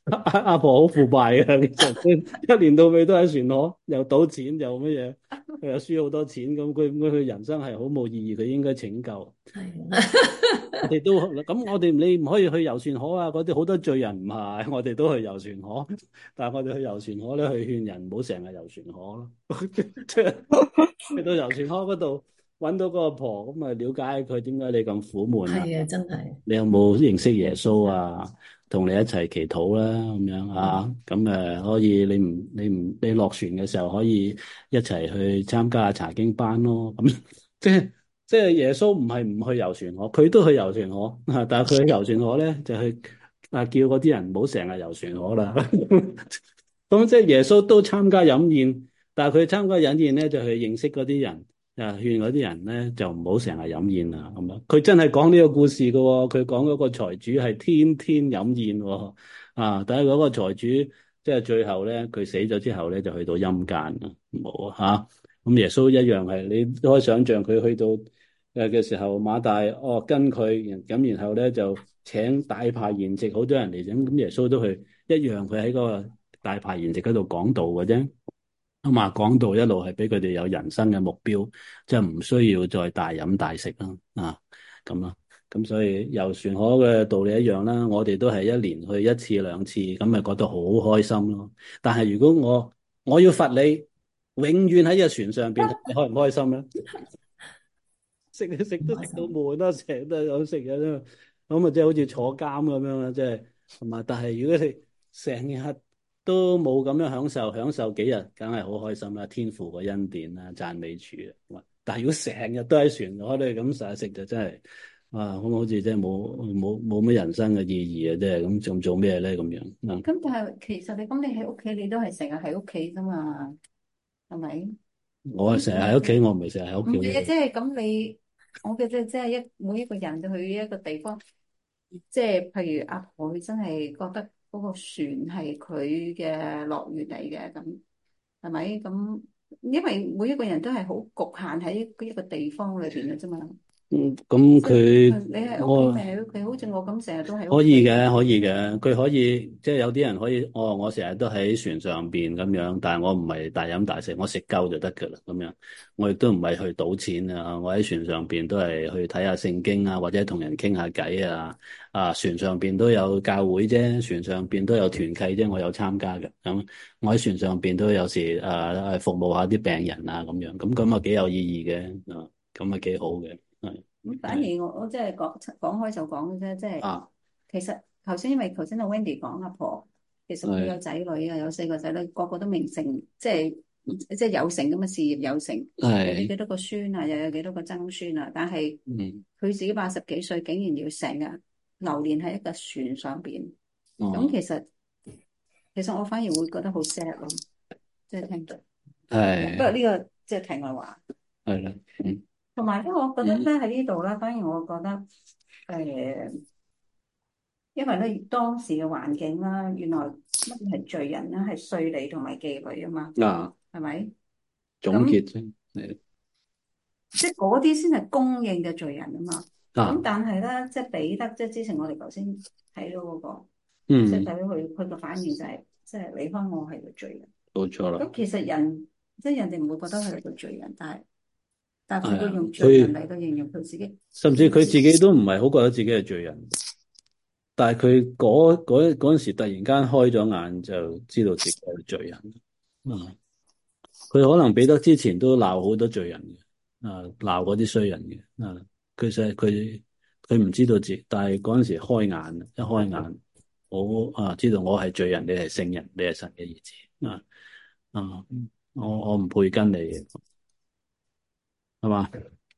阿婆好腐敗嘅，其實佢一年到尾都喺船河，又賭錢又乜嘢，佢又輸好多錢，咁佢人生係好冇意義，佢應該拯救。我哋都咁，你唔可以去遊船河啊！嗰啲好多罪人唔係，我哋都去遊船河，但係我哋去遊船河咧，去勸人唔好成日遊船河咯。即係去到遊船河嗰度揾到嗰個婆，咁啊了解佢點解你咁苦悶啊？ 係啊，真係。 你有冇認識耶穌啊？同你一齊祈禱啦，咁樣啊，咁可以你落船嘅時候可以一齊去參加下查經班咯。咁即係耶穌唔係唔去遊船河，佢都去遊船河啊，但係佢去遊船河咧就去叫嗰啲人唔好成日遊船河啦。咁即係耶穌都參加飲宴，但係佢參加飲宴咧就去認識嗰啲人。勸嗰啲人咧就唔好成日飲宴啦，咁樣佢真係講呢個故事噶喎，佢講嗰個財主係天天飲宴喎，但係嗰個財主即係最後咧，佢死咗之後咧就去到陰間啦，冇啊嚇，咁耶穌一樣係，你都可以想象佢去到嘅時候，馬大跟佢咁，然後咧就請大排筵席，好多人嚟咁耶穌都去一樣，佢喺個大排筵席嗰度講道嘅啫。咁啊，講道一路係俾佢哋有人生嘅目標，即係唔需要再大飲大食啦，咁啦，咁所以遊船河嘅道理一樣啦。我哋都係一年去一次兩次，咁咪覺得好開心咯。但係如果我要罰你，永遠喺隻船上邊，你開唔開心咧？食都食到悶啦，成日都係咁食嘅啫。咁啊，即係好似坐監咁樣啦，即係嘛。但係如果你成日都冇咁樣享受幾日，梗係好開心啦！天父個恩典啦，讚美主啊！但係如果成日都喺船度，我哋咁實食就真係咁好似真係冇乜人生嘅意義啊！即係咁仲做咩咧咁樣？ 咁但係其實你喺屋企，你都係成日喺屋企噶嘛？係咪？ 我係成日喺屋企，我唔係成日喺屋企。 唔係啊，即係咁我嘅即係每一個人都去一個地方，即係譬如阿婆，佢真係覺得嗰個船係佢嘅樂園嚟嘅，咁係咪？咁因為每一個人都係好局限喺一個地方裏邊嘅啫嘛。 咁佢你喺屋企咪喺屋企，好似我咁成日都喺屋企。 可以嘅，可以嘅，佢可以即係有啲人可以，我成日都喺船上邊咁樣，但係我唔係大飲大食，我食夠就得噶啦咁樣。我亦都唔係去賭錢啊，我喺船上邊都係去睇下聖經啊，或者同人傾下偈啊。船上邊都有教會啫，船上邊都有團契啫，我有參加嘅。咁我喺船上邊都有時服務下啲病人啊咁樣，咁啊幾有意義嘅啊，咁啊幾好嘅。 咁反而我即係講開就講嘅啫，即係其實頭先因為頭先阿 Wendy 講阿婆，其實佢有仔女啊，有4個仔女，個個都名成，即係有成咁嘅事業有成，有幾多個孫啊，又有幾多個曾孫啊，但係佢自己80幾歲，竟然要成日流連喺一個船上邊，咁其實我反而會覺得好 sad 咯，即係聽到。不過呢個即係題外話。 係啦， 同埋咧，我覺得咧喺呢度咧，當然我覺得因為咧當時嘅環境啦，原來乜嘢係罪人咧，係稅吏同埋妓女啊嘛，係咪？ 總結啫， 即係嗰啲先係公認嘅罪人啊嘛。咁但係咧，即係彼得，即係之前我哋頭先睇到嗰個，即係睇到佢個反應就係，即係離開我係個罪人。 冇錯啦。 咁其實即係人哋唔會覺得佢係個罪人，但係佢用罪人嚟到形容佢自己， 甚至佢自己都唔係好覺得自己係罪人，但係佢嗰陣時突然間開咗眼，就知道自己係罪人。佢可能彼得之前都鬧好多罪人嘅，鬧嗰啲衰人嘅，其實佢唔知道自己，但係嗰陣時開眼，一開眼，我知道我係罪人，你係聖人，你係神嘅兒子，我唔配跟你嘅。係嘛？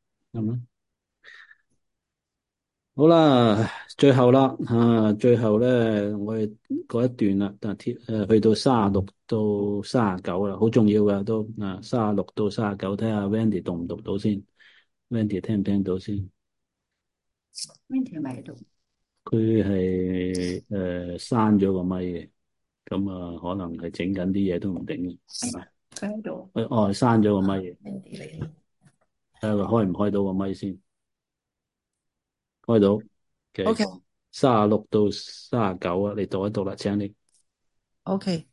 好啦，最後啦，最後咧，我哋嗰一段啦，去到36到39啦，好重要噶都36到39，睇下 Wendy 讀唔讀到先 ，Wendy 聽唔聽到先 ？Wendy 係咪喺度？ 佢係閂咗個咪嘅，咁可能係整緊啲嘢都唔定嘅，係咪？ 佢喺度。 閂咗個咪嘅。睇下佢開唔開到個咪先，開到。OK，36到39啊，你讀一讀啦，請你。 OK，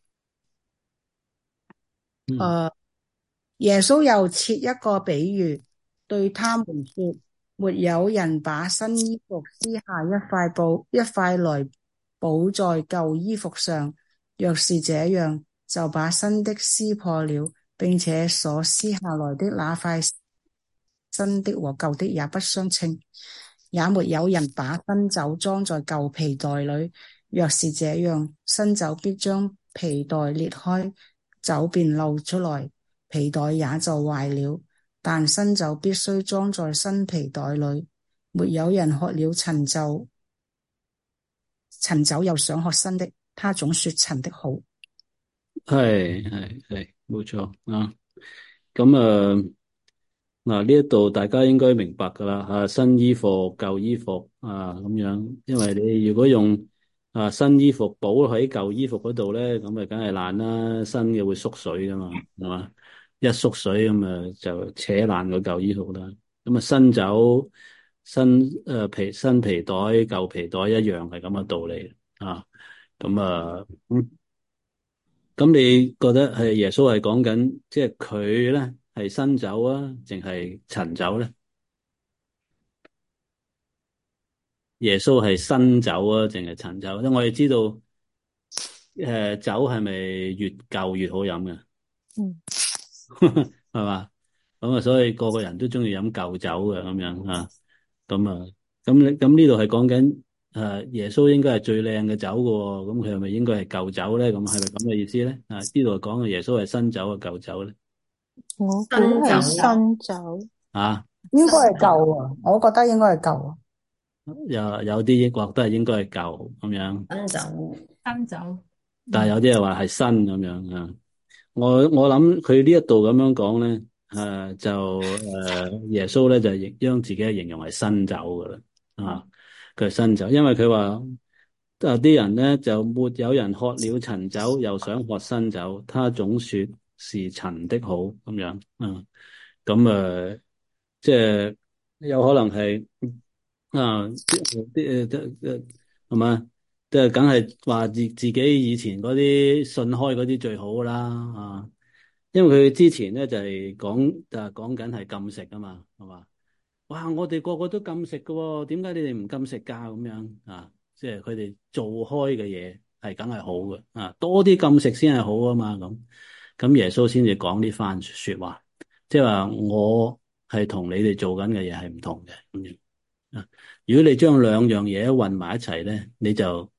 嗯， 耶穌又設一個比喻，對他們說：沒有人把新衣服撕下一塊來補在舊衣服上，若是這樣，就把新的撕破了，並且所撕下來的那塊新的和舊的也不相稱。也沒有人把新酒裝在舊皮袋裏，若是這樣，新酒必將皮袋裂開，酒便漏出來，皮袋也就壞了。但新酒必須裝在新皮袋裏。沒有人喝了陳酒又想喝新的，他總說陳的好。 係，冇錯啊。咁嗱呢一度大家應該明白噶啦吓，新衣服舊衣服啊咁樣，因為你如果用新衣服補喺舊衣服嗰度咧，咁啊梗係爛啦，新嘅會縮水噶嘛，係嘛？一縮水咁啊就扯爛個舊衣服啦。咁啊新酒新皮袋舊皮袋一樣係咁嘅道理啊。咁咁你覺得係耶穌係講緊，即係佢咧係新酒啊，定係陳酒咧？耶穌係新酒啊，定係陳酒？因為我哋知道，酒係咪越舊越好飲嘅？ 嗯， 係嘛？咁啊，所以個個人都中意飲舊酒嘅咁樣啊。咁啊，咁呢度係講緊耶穌應該係最靚嘅酒嘅喎，咁佢係咪應該係舊酒咧？咁係咪咁嘅意思咧？呢度講嘅耶穌係新酒啊，舊酒咧？ 我估新係酒新酒。 啊， 應該係舊啊，我覺得應該係舊啊。 有啲抑或都係應該係舊咁樣， 新酒， 新酒。 但係有啲人話係新咁樣啊。我諗佢呢一度咁樣講咧，耶穌咧就將自己形容係新酒噶啦，佢係新酒，因為佢話啲人咧就沒有人喝了陳酒又想喝新酒，他總說是陳的好咁樣，咁即係有可能係係嘛？即係梗係話自己以前嗰啲信開嗰啲最好啦因為佢之前咧就講緊係禁食啊嘛，係嘛？哇！我哋個個都禁食噶喎，點解你哋唔禁食噶咁樣啊？即係佢哋做開嘅嘢係梗係好嘅多啲禁食先係好啊嘛咁耶穌先至講呢番說話，即係話我係同你哋做緊嘅嘢係唔同嘅咁樣。如果你將兩樣嘢混埋一齊咧，你就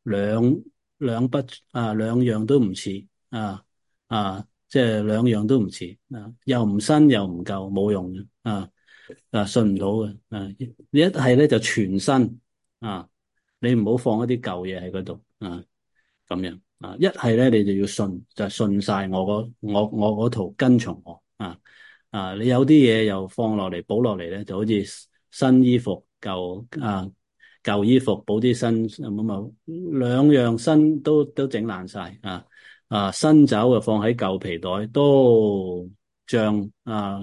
兩樣都唔似即係兩樣都唔似又唔新又唔舊，冇用嘅信唔到嘅你一係咧就全新你唔好放一啲舊嘢喺嗰度咁樣一係咧你就要信，就係信晒我嗰套，跟從我你有啲嘢又放落嚟補落嚟咧，就好似新衣服舊衣服補啲新咁啊，兩樣新都整爛晒新酒就放喺舊皮袋都脹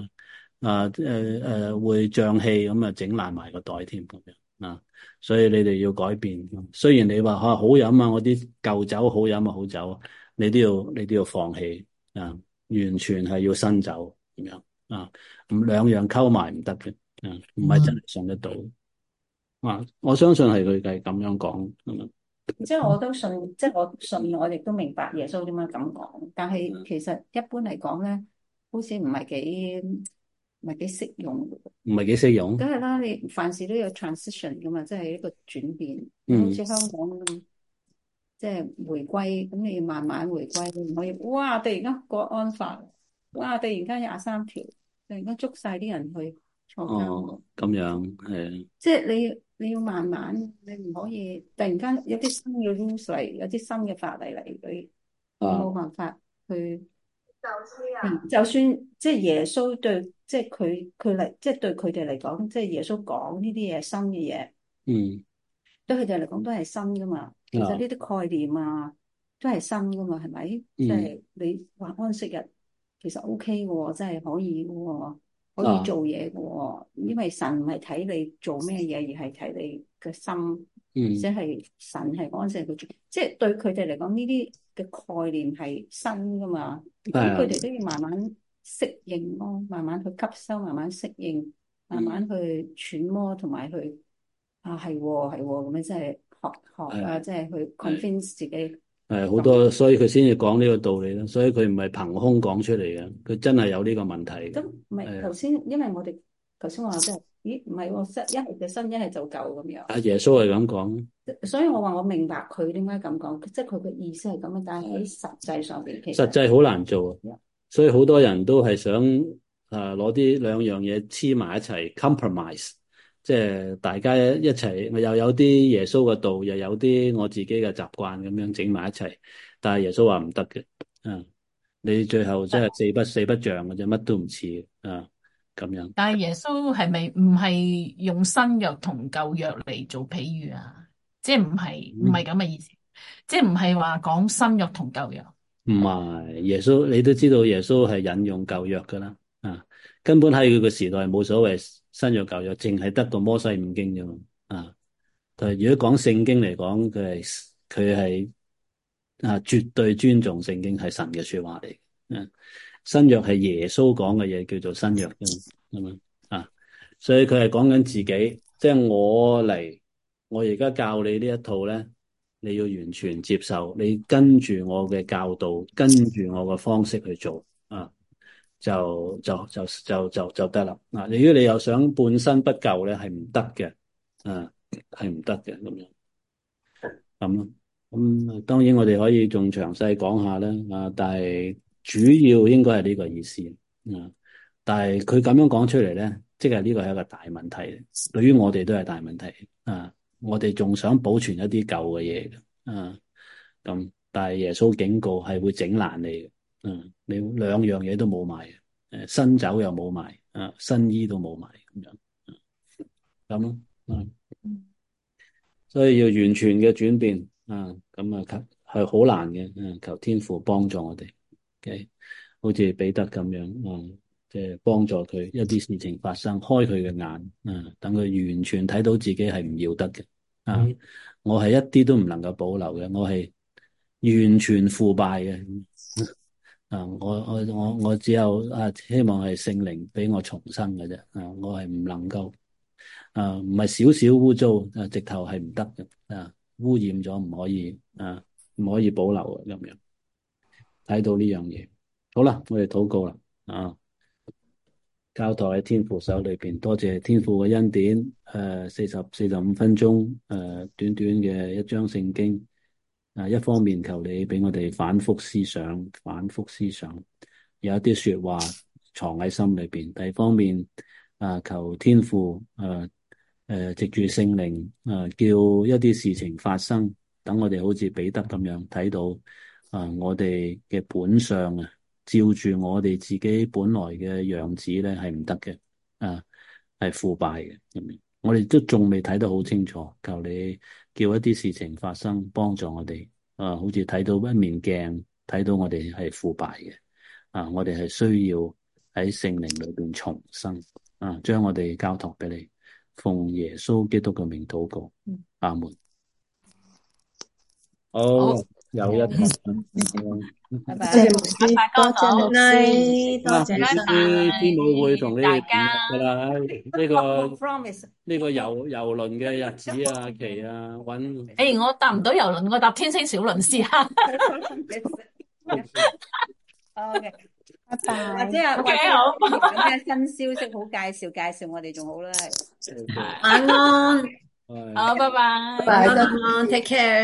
會脹氣咁啊，整爛埋個袋添咁樣所以你哋要改變。雖然你話好飲啊，我啲舊酒好飲啊，好酒，你都要放棄完全係要新酒咁樣咁兩樣溝埋唔得嘅唔係真係信得到我相信係佢係咁樣講即係我都信，即係我信，我亦都明白耶穌點解咁講。但係其實一般嚟講咧，好似唔係幾適用。 唔係幾適用。 梗係啦，你凡事都有 transition 噶嘛，即係一個轉變。好似香港咁，即係回歸，咁你要慢慢回歸，你唔可以哇！突然間國安法，哇！突然間23條，突然間捉晒啲人去坐監。 咁樣係。 即係你要慢慢，你唔可以突然間有啲新嘅 rules 嚟，有啲新嘅法例嚟，你冇辦法去。就算即係耶穌對，即係佢嚟，即係對佢哋嚟講，即係耶穌講呢啲嘢新嘅嘢，對佢哋嚟講都係新噶嘛。其實呢啲概念都係新噶嘛，係咪？即係你話安息日其實 OK 嘅，真係可以嘅，可以做嘢嘅。因為神唔係睇你做咩嘢，而係睇你嘅心嗯而且係神係安息嘅主，即係對佢哋嚟講呢啲嘅概念係新噶嘛，咁係啊佢哋都要慢慢適應咯，慢慢去吸收，慢慢適應，慢慢去揣摩同埋去係喎係喎咁樣，即係學啊，即係去 convince 自己。 係好多，所以佢先至講呢個道理啦。所以佢唔係憑空講出嚟嘅，佢真係有呢個問題嘅。 咁唔係頭先，因為我哋頭先話即係，咦唔係喎，一係就新，一係就舊咁樣。 阿耶穌係咁講， 所以我話我明白佢點解咁講，即係佢嘅意思係咁樣，但係喺實際上邊其實實際好難做啊。所以好多人都係想攞啲兩樣嘢黐埋一齊 compromise，即係大家一齊，又有啲耶穌嘅道，又有啲我自己嘅習慣咁樣整埋一齊。但係耶穌話唔得嘅，你最後真係四不像嘅啫，乜都唔似咁樣。 但係耶穌係咪唔係用新約同舊約嚟做比喻啊？即係唔係咁嘅意思，即係唔係話講新約同舊約。 唔係耶穌，你都知道耶穌係引用舊約噶啦，根本喺佢個時代冇所謂新約舊約，淨係得個摩西五經啫嘛，但係如果講聖經嚟講，佢係絕對尊重聖經，係神嘅說話嚟，新約係耶穌講嘅嘢叫做新約啫嘛，所以佢係講緊自己，即係我而家教你呢一套咧。你要完全接受，你跟住我嘅教導，跟住我嘅方式去做就得啦。如果你又想半身不夠咧，係唔得嘅，係唔得嘅咁樣咁咯。咁當然我哋可以仲詳細講下啦，但係主要應該係呢個意思但係佢咁樣講出嚟咧，即係呢個係一個大問題，對於我哋都係大問題我哋仲想保存一啲舊嘅嘢嘅，咁，但係耶穌警告係會整爛你嘅，你兩樣嘢都冇埋，新酒又冇埋，新衣都冇埋咁樣，咁咯，所以要完全嘅轉變，咁係好難嘅，求天父幫助我哋，OK，好似彼得咁樣，即係幫助佢一啲事情發生，開佢嘅眼，等佢完全睇到自己係唔要得嘅，我係一啲都唔能夠保留嘅，我係完全腐敗嘅，我只有希望係聖靈俾我重生嘅啫，我係唔能夠，唔係少少污糟，直頭係唔得嘅，污染咗唔可以，唔可以保留嘅咁樣，睇到呢樣嘢，好啦，我哋禱告啦，交託喺天父手裏邊，多謝天父嘅恩典。45分鐘，短短嘅一章聖經。一方面求你俾我哋反覆思想，有一啲說話藏喺心裏邊。第二方面，求天父，藉住聖靈，叫一啲事情發生，等我哋好似彼得咁樣睇到，我哋嘅本相照住我哋自己本來嘅樣子咧，係唔得嘅，係腐敗嘅咁樣。我哋都仲未睇得好清楚，求你叫一啲事情發生，幫助我哋，好似睇到一面鏡，睇到我哋係腐敗嘅，我哋係需要喺聖靈裏邊重生，將我哋交託俾你，奉耶穌基督嘅名禱告，阿門。好。有一堂， 拜拜。 謝牧師，多謝牧師， 多謝師母會同你哋聯絡噶啦，呢個遊輪嘅日子期搵。 我搭唔到遊輪，我搭天星小輪試下。 OK， 拜拜。 或者好，有咩新消息好介紹我哋仲好啦。 晚安， 好，拜拜。 晚安，take care。